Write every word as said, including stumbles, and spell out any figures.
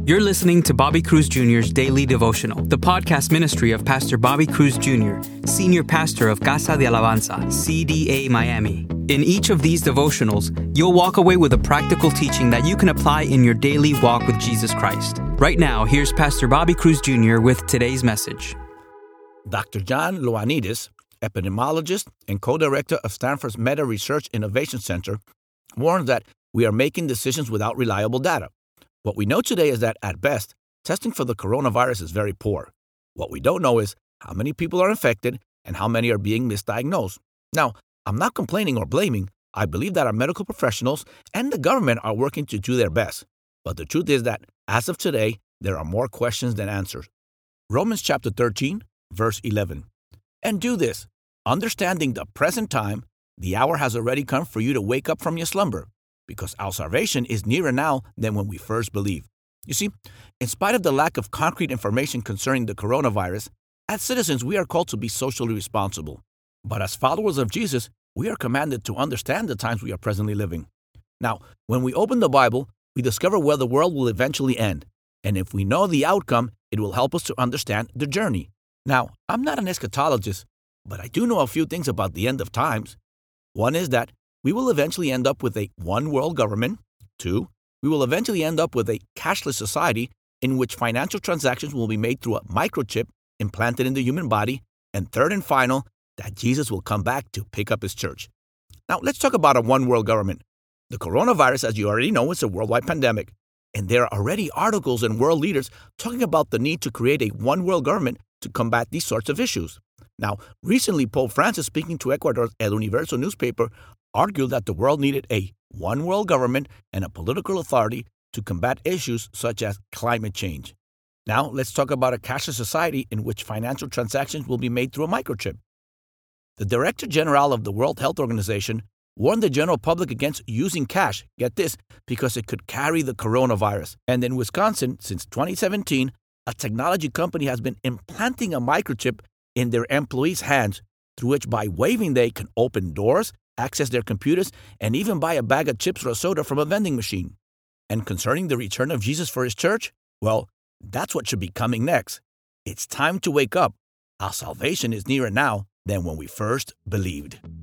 You're listening to Bobby Cruz Junior's Daily Devotional, the podcast ministry of Pastor Bobby Cruz Junior, Senior Pastor of Casa de Alabanza, C D A Miami. In each of these devotionals, you'll walk away with a practical teaching that you can apply in your daily walk with Jesus Christ. Right now, here's Pastor Bobby Cruz Junior with today's message. Doctor John Ioannidis, epidemiologist and co-director of Stanford's Meta Research Innovation Center, warns that we are making decisions without reliable data. What we know today is that, at best, testing for the coronavirus is very poor. What we don't know is how many people are infected and how many are being misdiagnosed. Now, I'm not complaining or blaming. I believe that our medical professionals and the government are working to do their best. But the truth is that, as of today, there are more questions than answers. Romans chapter thirteen, verse eleven. And do this, understanding the present time, the hour has already come for you to wake up from your slumber, because our salvation is nearer now than when we first believed. You see, in spite of the lack of concrete information concerning the coronavirus, as citizens we are called to be socially responsible. But as followers of Jesus, we are commanded to understand the times we are presently living. Now, when we open the Bible, we discover where the world will eventually end. And if we know the outcome, it will help us to understand the journey. Now, I'm not an eschatologist, but I do know a few things about the end of times. One is that we will eventually end up with a one-world government. Two, we will eventually end up with a cashless society in which financial transactions will be made through a microchip implanted in the human body. And third and final, that Jesus will come back to pick up his church. Now, let's talk about a one-world government. The coronavirus, as you already know, is a worldwide pandemic. And there are already articles and world leaders talking about the need to create a one-world government to combat these sorts of issues. Now, recently, Pope Francis, speaking to Ecuador's El Universo newspaper, argued that the world needed a one-world government and a political authority to combat issues such as climate change. Now, let's talk about a cashless society in which financial transactions will be made through a microchip. The Director General of the World Health Organization warned the general public against using cash, get this, because it could carry the coronavirus. And in Wisconsin, since twenty seventeen, a technology company has been implanting a microchip in their employees' hands, through which by waving they can open doors, access their computers, and even buy a bag of chips or a soda from a vending machine. And concerning the return of Jesus for his church, well, that's what should be coming next. It's time to wake up. Our salvation is nearer now than when we first believed.